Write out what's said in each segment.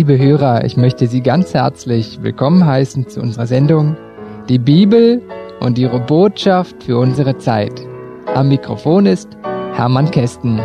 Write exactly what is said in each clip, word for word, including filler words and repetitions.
liebe Hörer, ich möchte Sie ganz herzlich willkommen heißen zu unserer Sendung Die Bibel und ihre Botschaft für unsere Zeit. Am Mikrofon ist Hermann Kästen.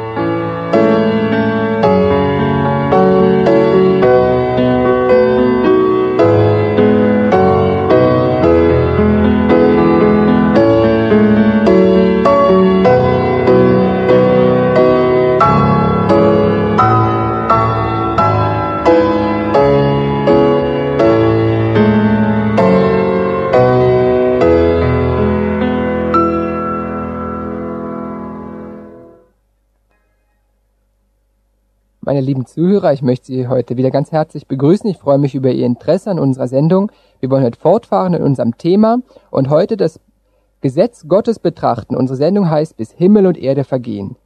Meine lieben Zuhörer, ich möchte Sie heute wieder ganz herzlich begrüßen. Ich freue mich über Ihr Interesse an unserer Sendung. Wir wollen heute fortfahren in unserem Thema und heute das Gesetz Gottes betrachten. Unsere Sendung heißt, bis Himmel und Erde vergehen.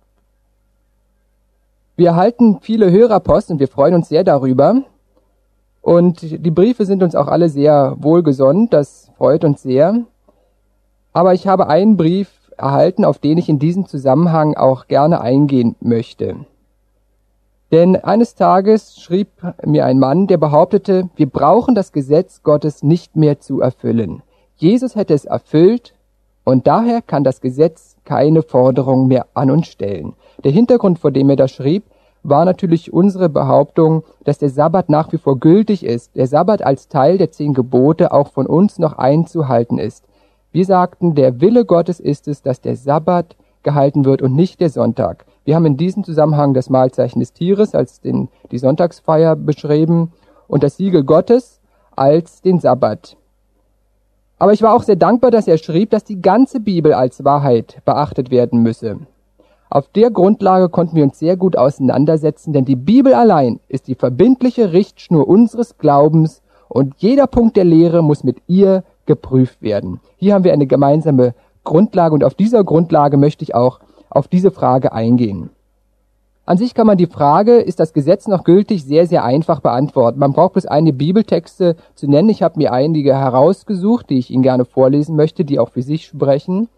Wir erhalten viele Hörerpost und wir freuen uns sehr darüber. Und die Briefe sind uns auch alle sehr wohlgesonnen, das freut uns sehr. Aber ich habe einen Brief erhalten, auf den ich in diesem Zusammenhang auch gerne eingehen möchte. Denn eines Tages schrieb mir ein Mann, der behauptete, wir brauchen das Gesetz Gottes nicht mehr zu erfüllen. Jesus hätte es erfüllt und daher kann das Gesetz keine Forderung mehr an uns stellen. Der Hintergrund, vor dem er das schrieb, war natürlich unsere Behauptung, dass der Sabbat nach wie vor gültig ist, der Sabbat als Teil der zehn Gebote auch von uns noch einzuhalten ist. Wir sagten, der Wille Gottes ist es, dass der Sabbat gehalten wird und nicht der Sonntag. Wir haben in diesem Zusammenhang das Mahlzeichen des Tieres als den, die Sonntagsfeier beschrieben und das Siegel Gottes als den Sabbat. Aber ich war auch sehr dankbar, dass er schrieb, dass die ganze Bibel als Wahrheit beachtet werden müsse. Auf der Grundlage konnten wir uns sehr gut auseinandersetzen, denn die Bibel allein ist die verbindliche Richtschnur unseres Glaubens und jeder Punkt der Lehre muss mit ihr geprüft werden. Hier haben wir eine gemeinsame Grundlage und auf dieser Grundlage möchte ich auch auf diese Frage eingehen. An sich kann man die Frage, ist das Gesetz noch gültig, sehr, sehr einfach beantworten. Man braucht bloß einige Bibeltexte zu nennen. Ich habe mir einige herausgesucht, die ich Ihnen gerne vorlesen möchte, die auch für sich sprechen.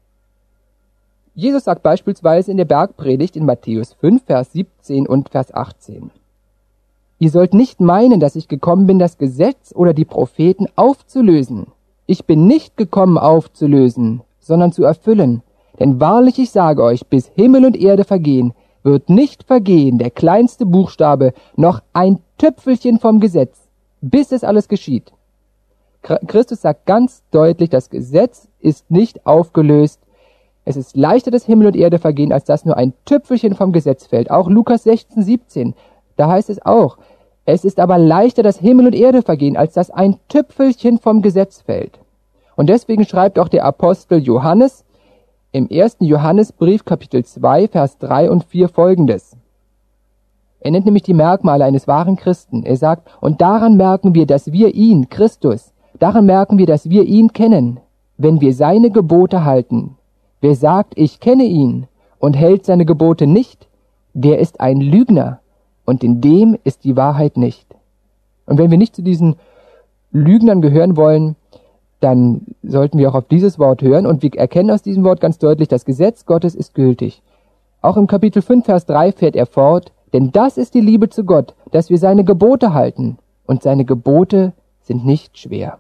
Jesus sagt beispielsweise in der Bergpredigt in Matthäus fünf, Vers siebzehn und Vers achtzehn. Ihr sollt nicht meinen, dass ich gekommen bin, das Gesetz oder die Propheten aufzulösen. Ich bin nicht gekommen aufzulösen, sondern zu erfüllen. Denn wahrlich, ich sage euch, bis Himmel und Erde vergehen, wird nicht vergehen der kleinste Buchstabe, noch ein Tüpfelchen vom Gesetz, bis es alles geschieht. Christus sagt ganz deutlich, das Gesetz ist nicht aufgelöst. Es ist leichter, dass Himmel und Erde vergehen, als dass nur ein Tüpfelchen vom Gesetz fällt. Auch Lukas sechzehn, siebzehn, da heißt es auch, es ist aber leichter, dass Himmel und Erde vergehen, als dass ein Tüpfelchen vom Gesetz fällt. Und deswegen schreibt auch der Apostel Johannes im ersten Johannesbrief, Kapitel zwei, Vers drei und vier folgendes. Er nennt nämlich die Merkmale eines wahren Christen. Er sagt, und daran merken wir, dass wir ihn, Christus, daran merken wir, dass wir ihn kennen, wenn wir seine Gebote halten. Wer sagt, ich kenne ihn und hält seine Gebote nicht, der ist ein Lügner und in dem ist die Wahrheit nicht. Und wenn wir nicht zu diesen Lügnern gehören wollen, dann sollten wir auch auf dieses Wort hören und wir erkennen aus diesem Wort ganz deutlich, das Gesetz Gottes ist gültig. Auch im Kapitel fünf, Vers drei fährt er fort, denn das ist die Liebe zu Gott, dass wir seine Gebote halten und seine Gebote sind nicht schwer.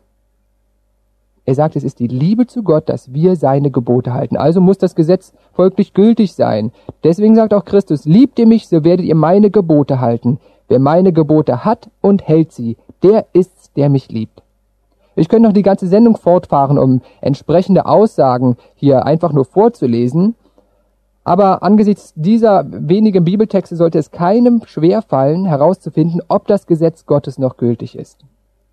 Er sagt, es ist die Liebe zu Gott, dass wir seine Gebote halten. Also muss das Gesetz folglich gültig sein. Deswegen sagt auch Christus, liebt ihr mich, so werdet ihr meine Gebote halten. Wer meine Gebote hat und hält sie, der ist's, der mich liebt. Ich könnte noch die ganze Sendung fortfahren, um entsprechende Aussagen hier einfach nur vorzulesen. Aber angesichts dieser wenigen Bibeltexte sollte es keinem schwerfallen, herauszufinden, ob das Gesetz Gottes noch gültig ist.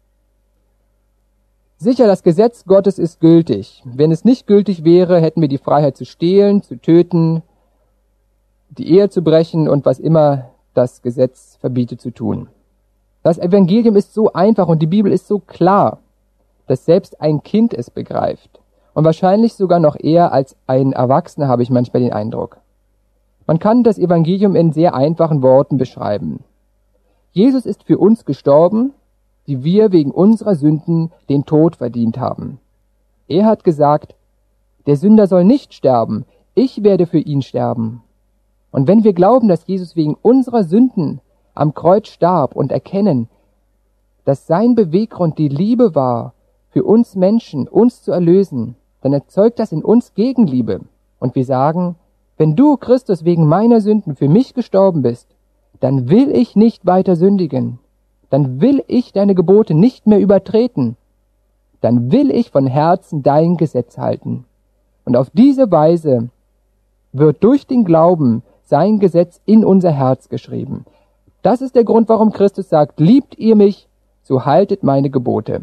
Sicher, das Gesetz Gottes ist gültig. Wenn es nicht gültig wäre, hätten wir die Freiheit zu stehlen, zu töten, die Ehe zu brechen und was immer das Gesetz verbietet zu tun. Das Evangelium ist so einfach und die Bibel ist so klar, dass selbst ein Kind es begreift. Und wahrscheinlich sogar noch eher als ein Erwachsener, habe ich manchmal den Eindruck. Man kann das Evangelium in sehr einfachen Worten beschreiben. Jesus ist für uns gestorben, die wir wegen unserer Sünden den Tod verdient haben. Er hat gesagt, der Sünder soll nicht sterben, ich werde für ihn sterben. Und wenn wir glauben, dass Jesus wegen unserer Sünden am Kreuz starb und erkennen, dass sein Beweggrund die Liebe war, für uns Menschen, uns zu erlösen, dann erzeugt das in uns Gegenliebe. Und wir sagen, wenn du, Christus, wegen meiner Sünden für mich gestorben bist, dann will ich nicht weiter sündigen. Dann will ich deine Gebote nicht mehr übertreten. Dann will ich von Herzen dein Gesetz halten. Und auf diese Weise wird durch den Glauben sein Gesetz in unser Herz geschrieben. Das ist der Grund, warum Christus sagt, liebt ihr mich, so haltet meine Gebote.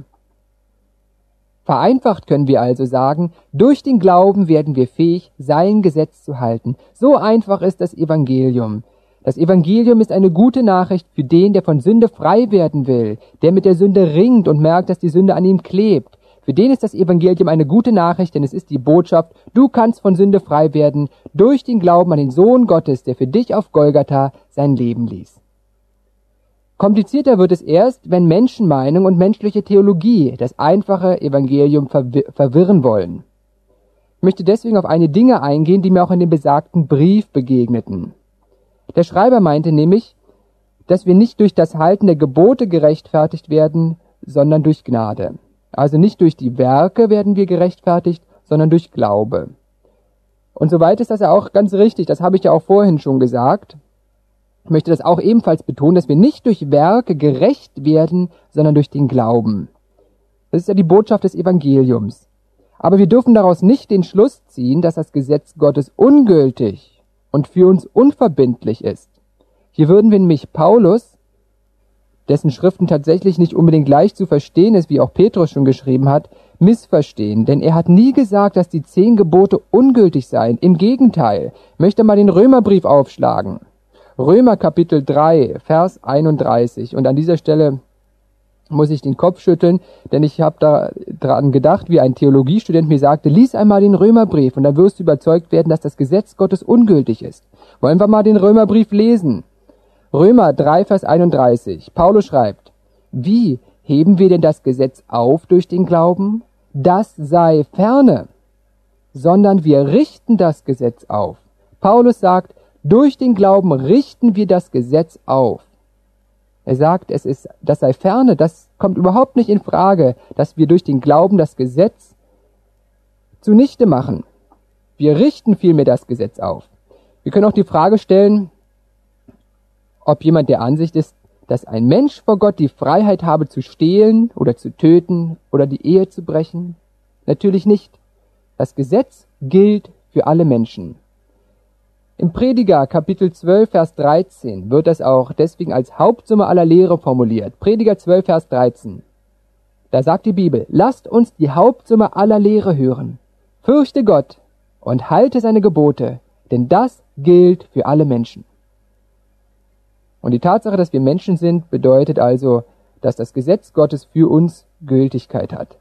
Vereinfacht können wir also sagen, durch den Glauben werden wir fähig, sein Gesetz zu halten. So einfach ist das Evangelium. Das Evangelium ist eine gute Nachricht für den, der von Sünde frei werden will, der mit der Sünde ringt und merkt, dass die Sünde an ihm klebt. Für den ist das Evangelium eine gute Nachricht, denn es ist die Botschaft, du kannst von Sünde frei werden durch den Glauben an den Sohn Gottes, der für dich auf Golgatha sein Leben ließ. Komplizierter wird es erst, wenn Menschenmeinung und menschliche Theologie das einfache Evangelium verwir- verwirren wollen. Ich möchte deswegen auf einige Dinge eingehen, die mir auch in dem besagten Brief begegneten. Der Schreiber meinte nämlich, dass wir nicht durch das Halten der Gebote gerechtfertigt werden, sondern durch Gnade. Also nicht durch die Werke werden wir gerechtfertigt, sondern durch Glaube. Und soweit ist das ja auch ganz richtig, das habe ich ja auch vorhin schon gesagt. Ich möchte das auch ebenfalls betonen, dass wir nicht durch Werke gerecht werden, sondern durch den Glauben. Das ist ja die Botschaft des Evangeliums. Aber wir dürfen daraus nicht den Schluss ziehen, dass das Gesetz Gottes ungültig und für uns unverbindlich ist. Hier würden wir nämlich Paulus, dessen Schriften tatsächlich nicht unbedingt leicht zu verstehen ist, wie auch Petrus schon geschrieben hat, missverstehen. Denn er hat nie gesagt, dass die zehn Gebote ungültig seien. Im Gegenteil, ich möchte mal den Römerbrief aufschlagen. Römer Kapitel drei, Vers einunddreißig. Und an dieser Stelle muss ich den Kopf schütteln, denn ich habe da dran gedacht, wie ein Theologiestudent mir sagte, lies einmal den Römerbrief und dann wirst du überzeugt werden, dass das Gesetz Gottes ungültig ist. Wollen wir mal den Römerbrief lesen? Römer drei, Vers einunddreißig. Paulus schreibt, wie heben wir denn das Gesetz auf durch den Glauben? Das sei ferne, sondern wir richten das Gesetz auf. Paulus sagt, durch den Glauben richten wir das Gesetz auf. Er sagt, es ist, das sei ferne, das kommt überhaupt nicht in Frage, dass wir durch den Glauben das Gesetz zunichte machen. Wir richten vielmehr das Gesetz auf. Wir können auch die Frage stellen, ob jemand der Ansicht ist, dass ein Mensch vor Gott die Freiheit habe zu stehlen oder zu töten oder die Ehe zu brechen. Natürlich nicht. Das Gesetz gilt für alle Menschen. Im Prediger Kapitel zwölf, Vers dreizehn wird das auch deswegen als Hauptsumme aller Lehre formuliert. Prediger zwölf, Vers dreizehn. Da sagt die Bibel, lasst uns die Hauptsumme aller Lehre hören. Fürchte Gott und halte seine Gebote, denn das gilt für alle Menschen. Und die Tatsache, dass wir Menschen sind, bedeutet also, dass das Gesetz Gottes für uns Gültigkeit hat.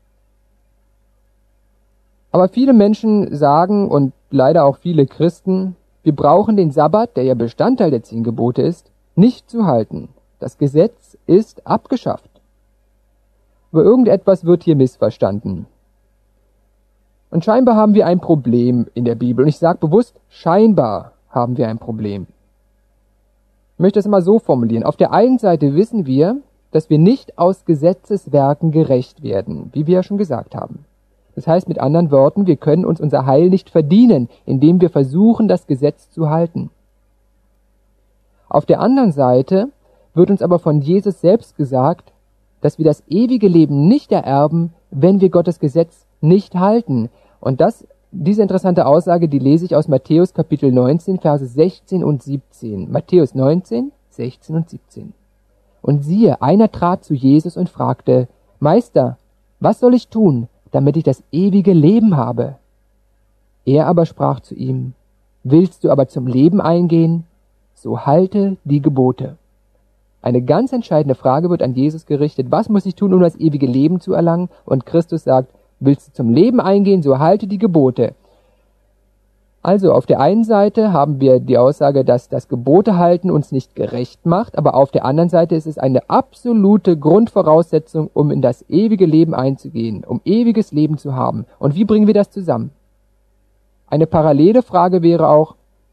Aber viele Menschen sagen, und leider auch viele Christen, wir brauchen den Sabbat, der ja Bestandteil der zehn Gebote ist, nicht zu halten. Das Gesetz ist abgeschafft. Aber irgendetwas wird hier missverstanden. Und scheinbar haben wir ein Problem in der Bibel. Und ich sage bewusst, scheinbar haben wir ein Problem. Ich möchte es mal so formulieren. Auf der einen Seite wissen wir, dass wir nicht aus Gesetzeswerken gerecht werden, wie wir ja schon gesagt haben. Das heißt mit anderen Worten, wir können uns unser Heil nicht verdienen, indem wir versuchen, das Gesetz zu halten. Auf der anderen Seite wird uns aber von Jesus selbst gesagt, dass wir das ewige Leben nicht ererben, wenn wir Gottes Gesetz nicht halten. Und das, diese interessante Aussage, die lese ich aus Matthäus Kapitel neunzehn, Verse sechzehn und siebzehn. Matthäus neunzehn, sechzehn und siebzehn. Und siehe, einer trat zu Jesus und fragte, Meister, was soll ich tun, damit ich das ewige Leben habe? Er aber sprach zu ihm, willst du aber zum Leben eingehen, so halte die Gebote. Eine ganz entscheidende Frage wird an Jesus gerichtet, was muss ich tun, um das ewige Leben zu erlangen? Und Christus sagt, willst du zum Leben eingehen, so halte die Gebote. Also auf der einen Seite haben wir die Aussage, dass das Gebotehalten uns nicht gerecht macht, aber auf der anderen Seite ist es eine absolute Grundvoraussetzung, um in das ewige Leben einzugehen, um ewiges Leben zu haben. Und wie bringen wir das zusammen? Eine parallele Frage wäre auch,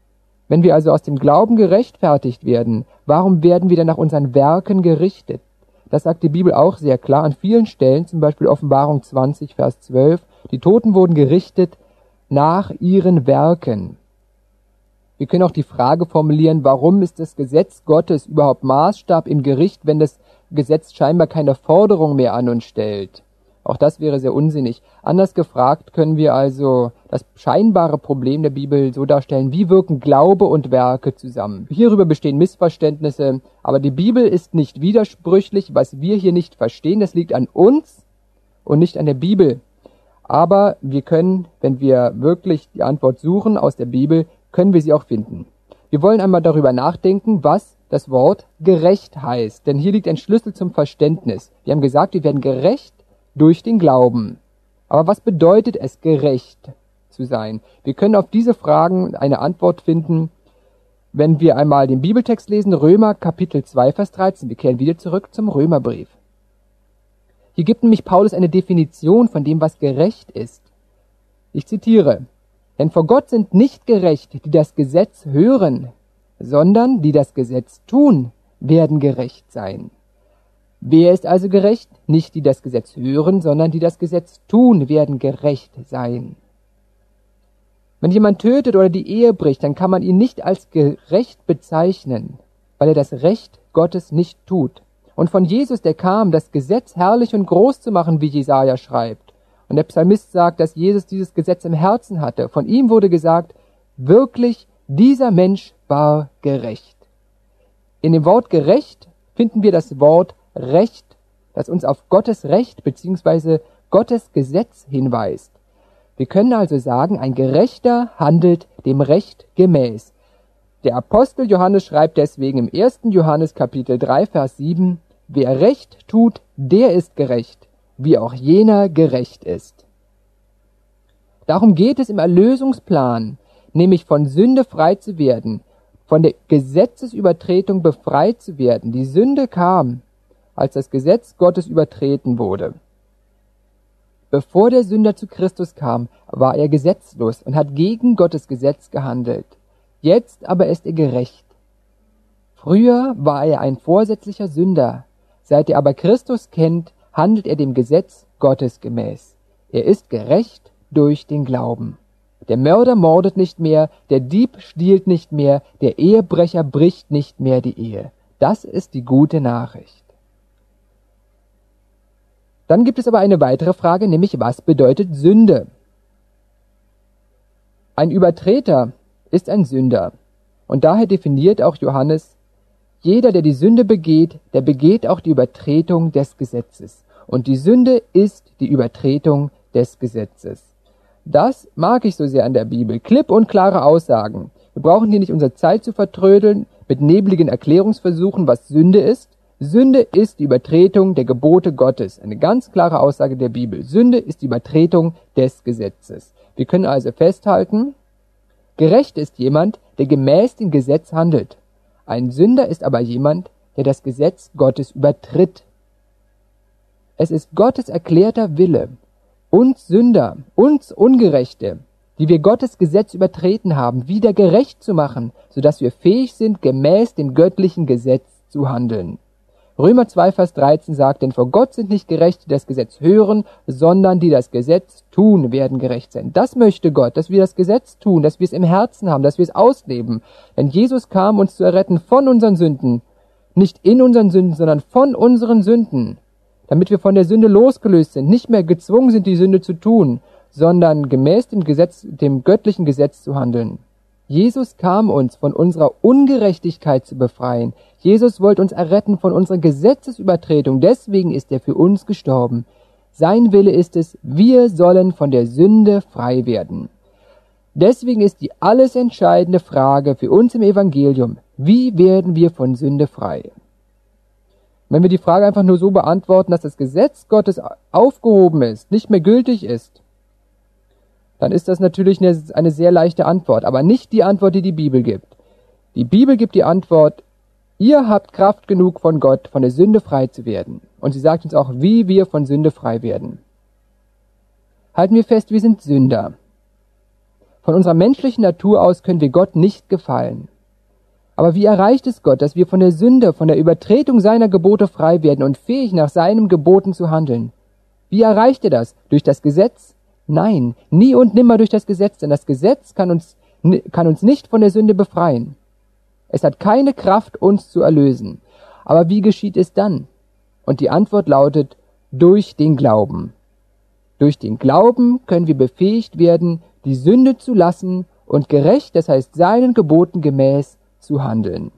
Wenn wir also aus dem Glauben gerechtfertigt werden, warum werden wir dann nach unseren Werken gerichtet? Das sagt die Bibel auch sehr klar an vielen Stellen, zum Beispiel Offenbarung zwanzig, Vers zwölf. Die Toten wurden gerichtet nach ihren Werken. Wir können auch die Frage formulieren, warum ist das Gesetz Gottes überhaupt Maßstab im Gericht, wenn das Gesetz scheinbar keine Forderung mehr an uns stellt? Auch das wäre sehr unsinnig. Anders gefragt können wir also das scheinbare Problem der Bibel so darstellen, wie wirken Glaube und Werke zusammen. Hierüber bestehen Missverständnisse, aber die Bibel ist nicht widersprüchlich. Was wir hier nicht verstehen, das liegt an uns und nicht an der Bibel. Aber wir können, wenn wir wirklich die Antwort suchen aus der Bibel, können wir sie auch finden. Wir wollen einmal darüber nachdenken, was das Wort gerecht heißt, denn hier liegt ein Schlüssel zum Verständnis. Wir haben gesagt, wir werden gerecht durch den Glauben. Aber was bedeutet es, gerecht zu sein? Wir können auf diese Fragen eine Antwort finden, wenn wir einmal den Bibeltext lesen, Römer Kapitel zwei, Vers dreizehn. Wir kehren wieder zurück zum Römerbrief. Hier gibt nämlich Paulus eine Definition von dem, was gerecht ist. Ich zitiere: Denn vor Gott sind nicht gerecht, die das Gesetz hören, sondern die das Gesetz tun, werden gerecht sein. Wer ist also gerecht? Nicht die das Gesetz hören, sondern die das Gesetz tun, werden gerecht sein. Wenn jemand tötet oder die Ehe bricht, dann kann man ihn nicht als gerecht bezeichnen, weil er das Recht Gottes nicht tut. Und von Jesus, der kam, das Gesetz herrlich und groß zu machen, wie Jesaja schreibt. Und der Psalmist sagt, dass Jesus dieses Gesetz im Herzen hatte. Von ihm wurde gesagt, wirklich, dieser Mensch war gerecht. In dem Wort gerecht finden wir das Wort Recht, das uns auf Gottes Recht bzw. Gottes Gesetz hinweist. Wir können also sagen, ein Gerechter handelt dem Recht gemäß. Der Apostel Johannes schreibt deswegen im ersten Johannes Kapitel drei, Vers sieben, wer Recht tut, der ist gerecht, wie auch jener gerecht ist. Darum geht es im Erlösungsplan, nämlich von Sünde frei zu werden, von der Gesetzesübertretung befreit zu werden. Die Sünde kam, als das Gesetz Gottes übertreten wurde. Bevor der Sünder zu Christus kam, war er gesetzlos und hat gegen Gottes Gesetz gehandelt. Jetzt aber ist er gerecht. Früher war er ein vorsätzlicher Sünder. Seit er aber Christus kennt, handelt er dem Gesetz Gottes gemäß. Er ist gerecht durch den Glauben. Der Mörder mordet nicht mehr, der Dieb stiehlt nicht mehr, der Ehebrecher bricht nicht mehr die Ehe. Das ist die gute Nachricht. Dann gibt es aber eine weitere Frage, nämlich was bedeutet Sünde? Ein Übertreter ist ein Sünder. Und daher definiert auch Johannes, jeder, der die Sünde begeht, der begeht auch die Übertretung des Gesetzes. Und die Sünde ist die Übertretung des Gesetzes. Das mag ich so sehr an der Bibel. Klipp und klare Aussagen. Wir brauchen hier nicht unsere Zeit zu vertrödeln mit nebligen Erklärungsversuchen, was Sünde ist. Sünde ist die Übertretung der Gebote Gottes. Eine ganz klare Aussage der Bibel. Sünde ist die Übertretung des Gesetzes. Wir können also festhalten, gerecht ist jemand, der gemäß dem Gesetz handelt. Ein Sünder ist aber jemand, der das Gesetz Gottes übertritt. Es ist Gottes erklärter Wille, uns Sünder, uns Ungerechte, die wir Gottes Gesetz übertreten haben, wieder gerecht zu machen, sodass wir fähig sind, gemäß dem göttlichen Gesetz zu handeln. Römer zwei, Vers dreizehn sagt, denn vor Gott sind nicht gerecht, die das Gesetz hören, sondern die das Gesetz tun, werden gerecht sein. Das möchte Gott, dass wir das Gesetz tun, dass wir es im Herzen haben, dass wir es ausleben. Denn Jesus kam, uns zu erretten von unseren Sünden, nicht in unseren Sünden, sondern von unseren Sünden, damit wir von der Sünde losgelöst sind, nicht mehr gezwungen sind, die Sünde zu tun, sondern gemäß dem Gesetz, dem göttlichen Gesetz zu handeln. Jesus kam uns von unserer Ungerechtigkeit zu befreien. Jesus wollte uns erretten von unserer Gesetzesübertretung. Deswegen ist er für uns gestorben. Sein Wille ist es, wir sollen von der Sünde frei werden. Deswegen ist die alles entscheidende Frage für uns im Evangelium, wie werden wir von Sünde frei? Wenn wir die Frage einfach nur so beantworten, dass das Gesetz Gottes aufgehoben ist, nicht mehr gültig ist, dann ist das natürlich eine, eine sehr leichte Antwort, aber nicht die Antwort, die die Bibel gibt. Die Bibel gibt die Antwort, ihr habt Kraft genug von Gott, von der Sünde frei zu werden. Und sie sagt uns auch, wie wir von Sünde frei werden. Halten wir fest, wir sind Sünder. Von unserer menschlichen Natur aus können wir Gott nicht gefallen. Aber wie erreicht es Gott, dass wir von der Sünde, von der Übertretung seiner Gebote frei werden und fähig, nach seinen Geboten zu handeln? Wie erreicht er das? Durch das Gesetz? Nein, nie und nimmer durch das Gesetz, denn das Gesetz kann uns, kann uns nicht von der Sünde befreien. Es hat keine Kraft, uns zu erlösen. Aber wie geschieht es dann? Und die Antwort lautet, durch den Glauben. Durch den Glauben können wir befähigt werden, die Sünde zu lassen und gerecht, das heißt seinen Geboten gemäß, zu handeln.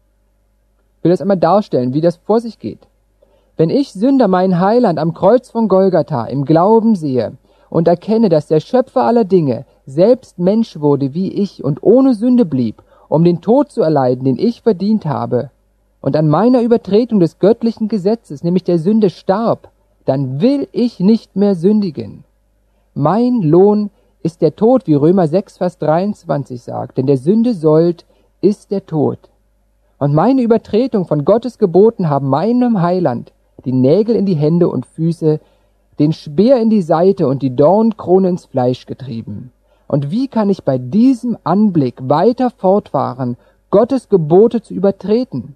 Ich will das einmal darstellen, wie das vor sich geht. Wenn ich Sünder meinen Heiland am Kreuz von Golgatha im Glauben sehe und erkenne, dass der Schöpfer aller Dinge selbst Mensch wurde wie ich und ohne Sünde blieb, um den Tod zu erleiden, den ich verdient habe, und an meiner Übertretung des göttlichen Gesetzes, nämlich der Sünde, starb, dann will ich nicht mehr sündigen. Mein Lohn ist der Tod, wie Römer sechs, Vers dreiundzwanzig sagt, denn der Sünde Sold ist der Tod. Und meine Übertretung von Gottes Geboten haben meinem Heiland die Nägel in die Hände und Füße, den Speer in die Seite und die Dornkrone ins Fleisch getrieben. Und wie kann ich bei diesem Anblick weiter fortfahren, Gottes Gebote zu übertreten?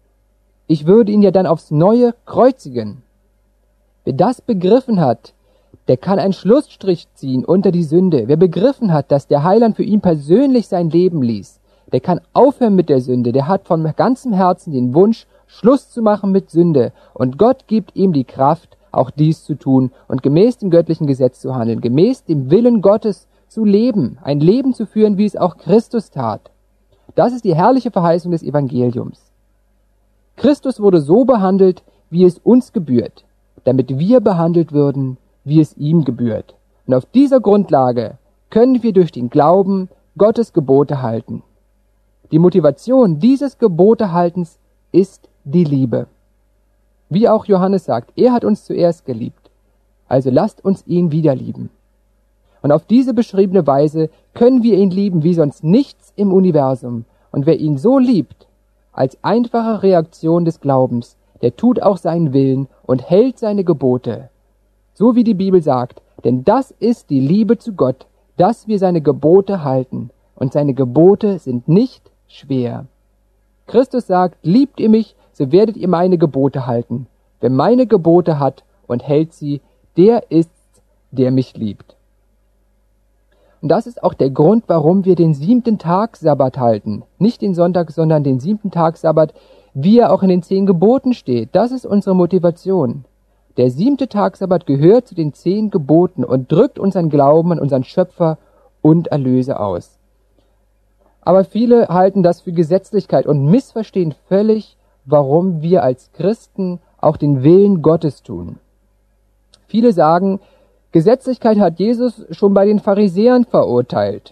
Ich würde ihn ja dann aufs Neue kreuzigen. Wer das begriffen hat, der kann einen Schlussstrich ziehen unter die Sünde. Wer begriffen hat, dass der Heiland für ihn persönlich sein Leben ließ, der kann aufhören mit der Sünde. Der hat von ganzem Herzen den Wunsch, Schluss zu machen mit Sünde. Und Gott gibt ihm die Kraft, auch dies zu tun und gemäß dem göttlichen Gesetz zu handeln, gemäß dem Willen Gottes zu leben, ein Leben zu führen, wie es auch Christus tat. Das ist die herrliche Verheißung des Evangeliums. Christus wurde so behandelt, wie es uns gebührt, damit wir behandelt würden, wie es ihm gebührt. Und auf dieser Grundlage können wir durch den Glauben Gottes Gebote halten. Die Motivation dieses Gebotehaltens ist die Liebe. Wie auch Johannes sagt, er hat uns zuerst geliebt, also lasst uns ihn wieder lieben. Und auf diese beschriebene Weise können wir ihn lieben wie sonst nichts im Universum. Und wer ihn so liebt, als einfache Reaktion des Glaubens, der tut auch seinen Willen und hält seine Gebote. So wie die Bibel sagt, denn das ist die Liebe zu Gott, dass wir seine Gebote halten. Und seine Gebote sind nicht schwer. Christus sagt, liebt ihr mich, so werdet ihr meine Gebote halten. Wer meine Gebote hat und hält sie, der ist's, der mich liebt. Und das ist auch der Grund, warum wir den siebten Tag Sabbat halten. Nicht den Sonntag, sondern den siebten Tag Sabbat, wie er auch in den zehn Geboten steht. Das ist unsere Motivation. Der siebte Tag Sabbat gehört zu den zehn Geboten und drückt unseren Glauben an unseren Schöpfer und Erlöser aus. Aber viele halten das für Gesetzlichkeit und missverstehen völlig, warum wir als Christen auch den Willen Gottes tun. Viele sagen, Gesetzlichkeit hat Jesus schon bei den Pharisäern verurteilt.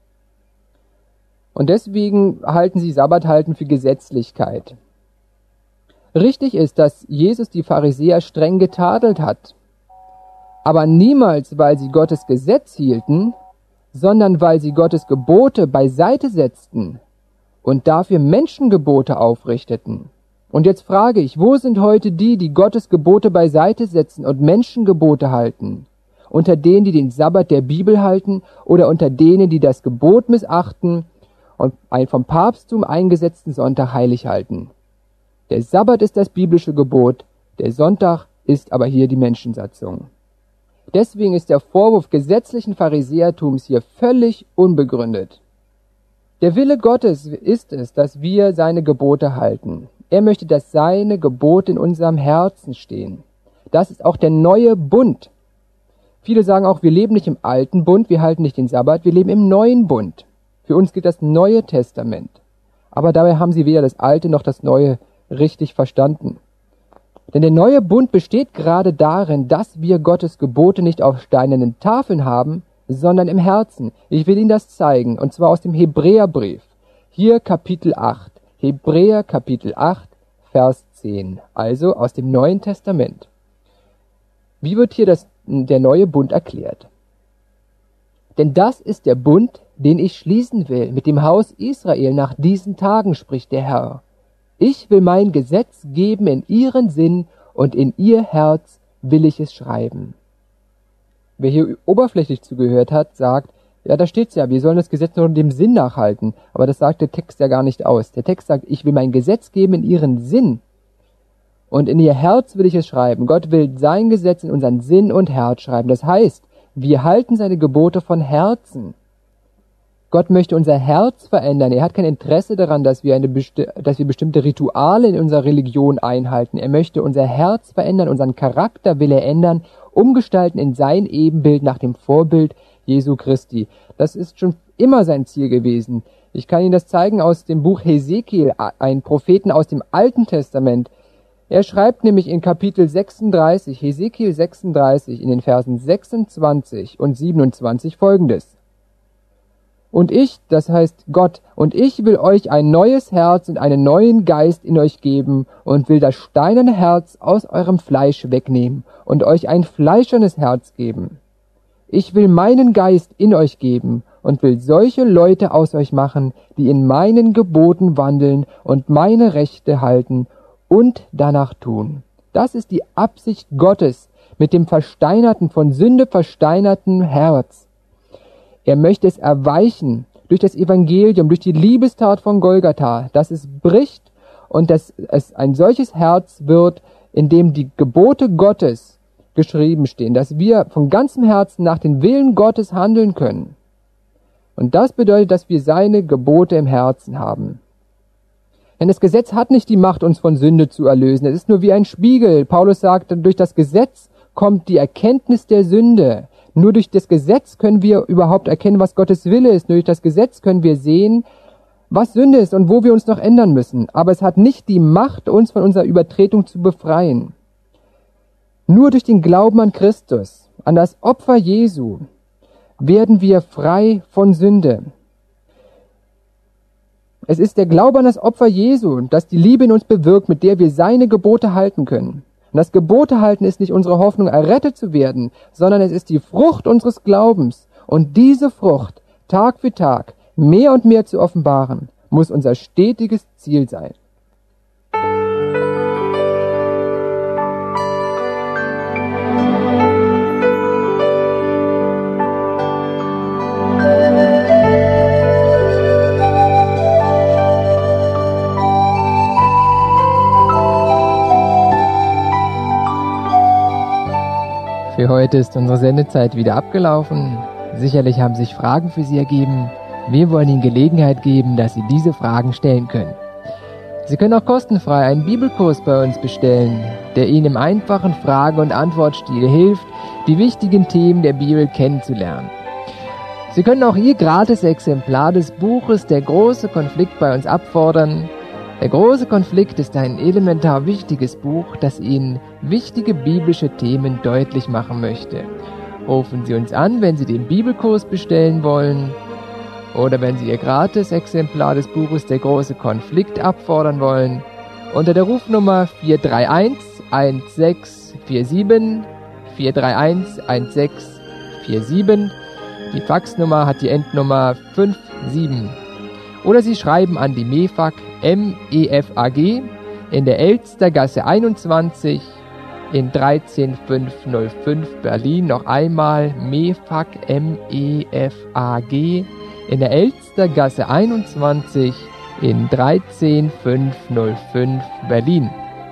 Und deswegen halten sie Sabbathalten für Gesetzlichkeit. Richtig ist, dass Jesus die Pharisäer streng getadelt hat. Aber niemals, weil sie Gottes Gesetz hielten, sondern weil sie Gottes Gebote beiseite setzten und dafür Menschengebote aufrichteten. Und jetzt frage ich, wo sind heute die, die Gottes Gebote beiseite setzen und Menschengebote halten? Unter denen, die den Sabbat der Bibel halten oder unter denen, die das Gebot missachten und einen vom Papsttum eingesetzten Sonntag heilig halten? Der Sabbat ist das biblische Gebot, der Sonntag ist aber hier die Menschensatzung. Deswegen ist der Vorwurf gesetzlichen Pharisäertums hier völlig unbegründet. Der Wille Gottes ist es, dass wir seine Gebote halten. Er möchte, dass seine Gebote in unserem Herzen stehen. Das ist auch der neue Bund. Viele sagen auch, wir leben nicht im alten Bund, wir halten nicht den Sabbat, wir leben im neuen Bund. Für uns gilt das Neue Testament. Aber dabei haben sie weder das Alte noch das Neue richtig verstanden. Denn der neue Bund besteht gerade darin, dass wir Gottes Gebote nicht auf steinernen Tafeln haben, sondern im Herzen. Ich will Ihnen das zeigen, und zwar aus dem Hebräerbrief. Hier Kapitel acht. Hebräer Kapitel acht, Vers zehn. Also aus dem Neuen Testament. Wie wird hier das, der neue Bund erklärt? Denn das ist der Bund, den ich schließen will mit dem Haus Israel nach diesen Tagen, spricht der Herr. Ich will mein Gesetz geben in ihren Sinn und in ihr Herz will ich es schreiben. Wer hier oberflächlich zugehört hat, sagt, Ja, da steht's ja, wir sollen das Gesetz nur dem Sinn nachhalten. Aber das sagt der Text ja gar nicht aus. Der Text sagt, ich will mein Gesetz geben in ihren Sinn. Und in ihr Herz will ich es schreiben. Gott will sein Gesetz in unseren Sinn und Herz schreiben. Das heißt, wir halten seine Gebote von Herzen. Gott möchte unser Herz verändern. Er hat kein Interesse daran, dass wir, eine besti- dass wir bestimmte Rituale in unserer Religion einhalten. Er möchte unser Herz verändern, unseren Charakter will er ändern, umgestalten in sein Ebenbild nach dem Vorbild Jesu Christi. Das ist schon immer sein Ziel gewesen. Ich kann Ihnen das zeigen aus dem Buch Hesekiel, ein Propheten aus dem Alten Testament. Er schreibt nämlich in Kapitel sechsunddreißig, Hesekiel sechsunddreißig, in den Versen sechsundzwanzig und siebenundzwanzig folgendes. Und ich, das heißt Gott, und ich will euch ein neues Herz und einen neuen Geist in euch geben und will das steinerne Herz aus eurem Fleisch wegnehmen und euch ein fleischernes Herz geben. Ich will meinen Geist in euch geben und will solche Leute aus euch machen, die in meinen Geboten wandeln und meine Rechte halten und danach tun. Das ist die Absicht Gottes mit dem versteinerten, von Sünde versteinerten Herz. Er möchte es erweichen durch das Evangelium, durch die Liebestat von Golgatha, dass es bricht und dass es ein solches Herz wird, in dem die Gebote Gottes geschrieben stehen, dass wir von ganzem Herzen nach den Willen Gottes handeln können. Und das bedeutet, dass wir seine Gebote im Herzen haben. Denn das Gesetz hat nicht die Macht, uns von Sünde zu erlösen. Es ist nur wie ein Spiegel. Paulus sagt, durch das Gesetz kommt die Erkenntnis der Sünde. Nur durch das Gesetz können wir überhaupt erkennen, was Gottes Wille ist. Nur durch das Gesetz können wir sehen, was Sünde ist und wo wir uns noch ändern müssen. Aber es hat nicht die Macht, uns von unserer Übertretung zu befreien. Nur durch den Glauben an Christus, an das Opfer Jesu, werden wir frei von Sünde. Es ist der Glaube an das Opfer Jesu, das die Liebe in uns bewirkt, mit der wir seine Gebote halten können. Und das Gebote halten ist nicht unsere Hoffnung, errettet zu werden, sondern es ist die Frucht unseres Glaubens. Und diese Frucht, Tag für Tag, mehr und mehr zu offenbaren, muss unser stetiges Ziel sein. Für heute ist unsere Sendezeit wieder abgelaufen. Sicherlich haben sich Fragen für Sie ergeben. Wir wollen Ihnen Gelegenheit geben, dass Sie diese Fragen stellen können. Sie können auch kostenfrei einen Bibelkurs bei uns bestellen, der Ihnen im einfachen Frage- und Antwortstil hilft, die wichtigen Themen der Bibel kennenzulernen. Sie können auch Ihr Gratis-Exemplar des Buches Der große Konflikt bei uns abfordern. Der große Konflikt ist ein elementar wichtiges Buch, das Ihnen wichtige biblische Themen deutlich machen möchte. Rufen Sie uns an, wenn Sie den Bibelkurs bestellen wollen oder wenn Sie Ihr Gratis-Exemplar des Buches Der große Konflikt abfordern wollen, unter der Rufnummer vier drei eins eins sechs vier sieben, vier drei eins eins sechs vier sieben. Die Faxnummer hat die Endnummer fünf sieben. Oder Sie schreiben an die MEFAG, M E F A G, in der Elstergasse einundzwanzig in dreizehn fünfhundertfünf Berlin. Noch einmal MEFAG, M E F A G, in der Elstergasse einundzwanzig in dreizehn fünfhundertfünf Berlin.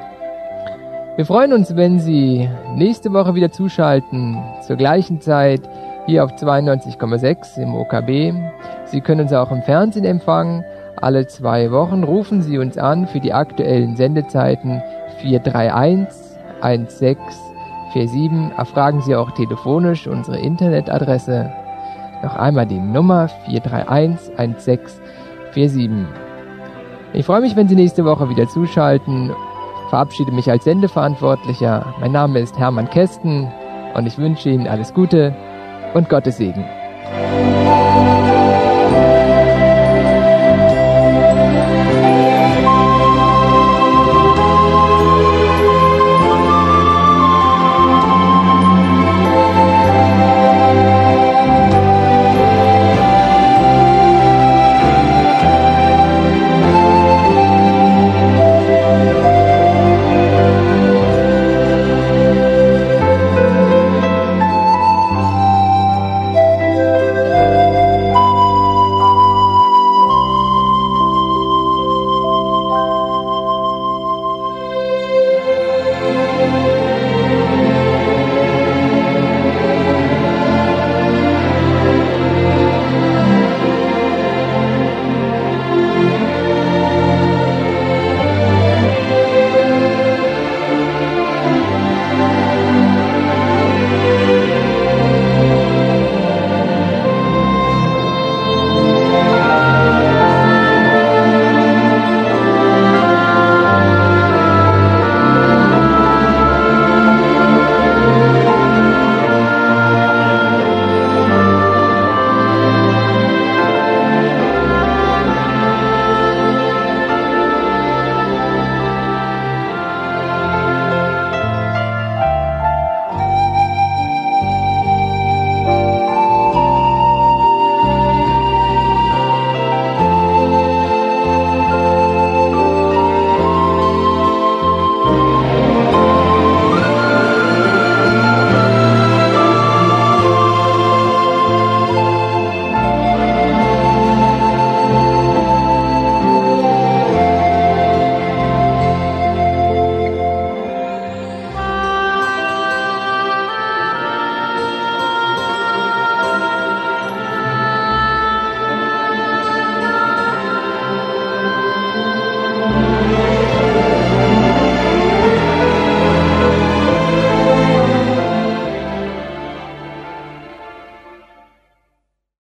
Wir freuen uns, wenn Sie nächste Woche wieder zuschalten, zur gleichen Zeit hier auf zweiundneunzig Komma sechs im O K B. Sie können uns auch im Fernsehen empfangen. Alle zwei Wochen rufen Sie uns an für die aktuellen Sendezeiten vier drei eins eins sechs vier sieben. Erfragen Sie auch telefonisch unsere Internetadresse. Noch einmal die Nummer vier drei eins eins sechs vier sieben. Ich freue mich, wenn Sie nächste Woche wieder zuschalten. Verabschiede mich als Sendeverantwortlicher. Mein Name ist Hermann Kästen und ich wünsche Ihnen alles Gute und Gottes Segen.